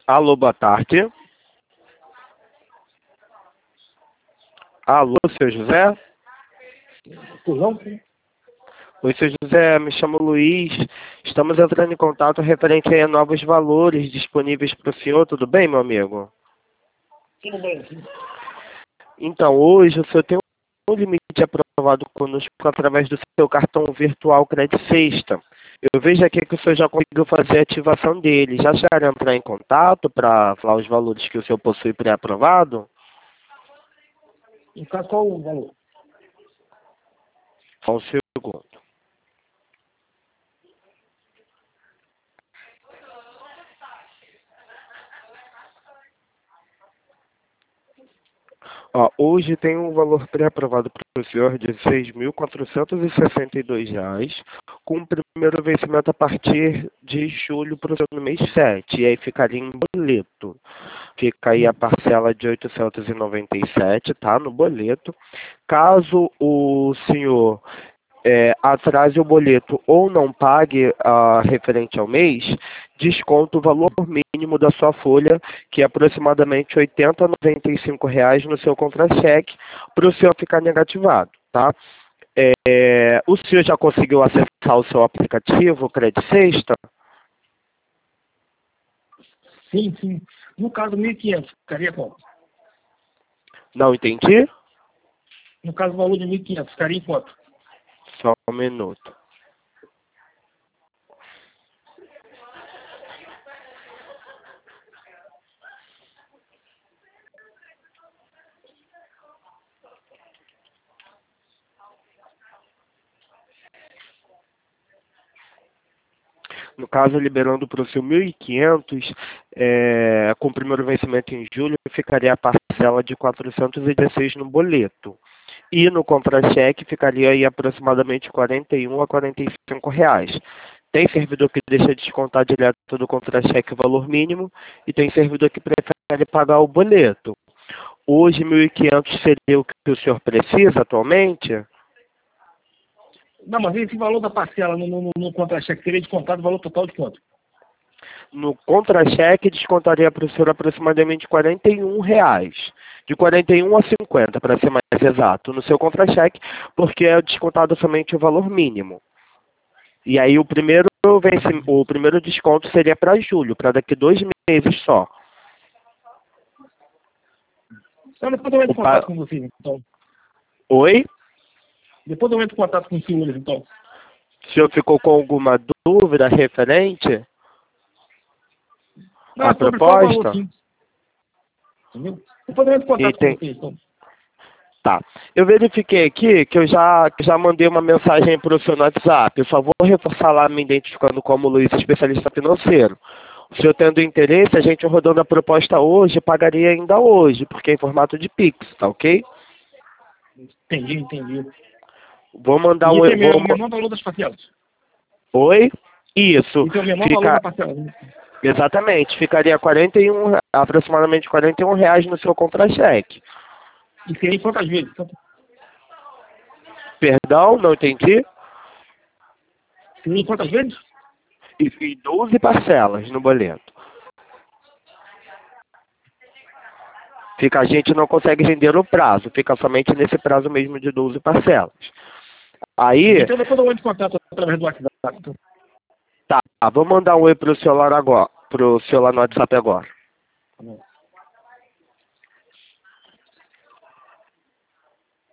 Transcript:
Alô, boa tarde. Alô, seu José? Não? Oi, seu José, me chamo Luiz. Estamos entrando em contato referente a novos valores disponíveis para o senhor. Tudo bem, meu amigo? Tudo bem, sim. Então, hoje o senhor tem um limite aprovado conosco através do seu cartão virtual Credit Sexta. Eu vejo aqui que o senhor já conseguiu fazer a ativação dele. Já chegaram a entrar em contato para falar os valores que o senhor possui pré-aprovado? No caso, qual o valor? Só um segundo. Ó, hoje tem um valor pré-aprovado para o senhor de R$ 6.462, com o primeiro vencimento a partir de julho para o senhor no mês 7. E aí ficaria em boleto. Fica aí a parcela de 897, tá? No boleto. Caso o senhor atrase o boleto ou não pague referente ao mês, desconta o valor mínimo da sua folha, que é aproximadamente R$ 80 a R$ 95 no seu contra-cheque, para o senhor ficar negativado, tá? O senhor já conseguiu acessar o seu aplicativo Credit Sexta? Sim, sim. No caso, 1.500, ficaria quanto? Não entendi? No caso, o valor de 1.500, ficaria em quanto? Só um minuto. No caso, liberando para o seu 1.500, com o primeiro vencimento em julho, ficaria a parcela de 416 no boleto. E no contra-cheque ficaria aí aproximadamente 41 a 45 reais. Tem servidor que deixa descontar direto do contra-cheque o valor mínimo e tem servidor que prefere pagar o boleto. Hoje, 1.500 seria o que o senhor precisa atualmente? Não, mas esse valor da parcela no contra-cheque seria descontado o valor total de quanto? No contra-cheque, descontaria para o senhor aproximadamente R$ 41 reais. De 41 a 50, para ser mais exato, no seu contra-cheque, porque é descontado somente o valor mínimo. E aí o primeiro desconto seria para julho, para daqui 2 meses só. Então, depois eu entro em contato com vocês, então. Oi? Depois eu entro em contato com os senhores, então. O senhor ficou com alguma dúvida referente Não, à é sobre só o valor, proposta? sim. Entendeu? Depois eu entro em contato com vocês, então. Tá. Eu verifiquei aqui que eu já mandei uma mensagem para o seu WhatsApp. Eu só vou reforçar lá me identificando como Luiz, especialista financeiro. O senhor tendo interesse, a gente rodando a proposta hoje, pagaria ainda hoje, porque é em formato de Pix, tá ok? Entendi. Vou mandar E um... esse é o menor valor das parcelas? Oi? Isso. Esse é o menor valor da parcela. Exatamente. Ficaria aproximadamente 41 reais no seu contra-cheque. E seria em quantas vezes? Perdão, não entendi? Seria em quantas vezes? E 12 parcelas no boleto. A gente não consegue render o prazo, fica somente nesse prazo mesmo de 12 parcelas. Aí, Então depois eu entro em contato através do WhatsApp. Então. tá, vou mandar um oi pro celular agora, pro celular no WhatsApp agora. Tá bom.